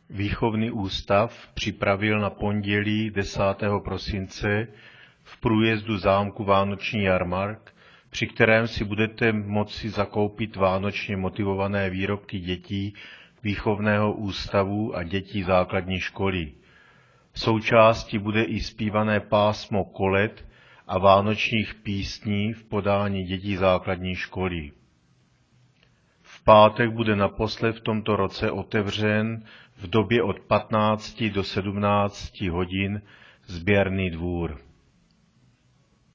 Výchovný ústav připravil na pondělí 10. prosince v průjezdu zámku vánoční jarmark, při kterém si budete moci zakoupit vánočně motivované výrobky dětí výchovného ústavu a dětí základní školy. Součástí bude i zpívané pásmo kolet a vánočních písní v podání dětí základní školy. V pátek bude naposled v tomto roce otevřen v době od 15 do 17 hodin sběrný dvůr.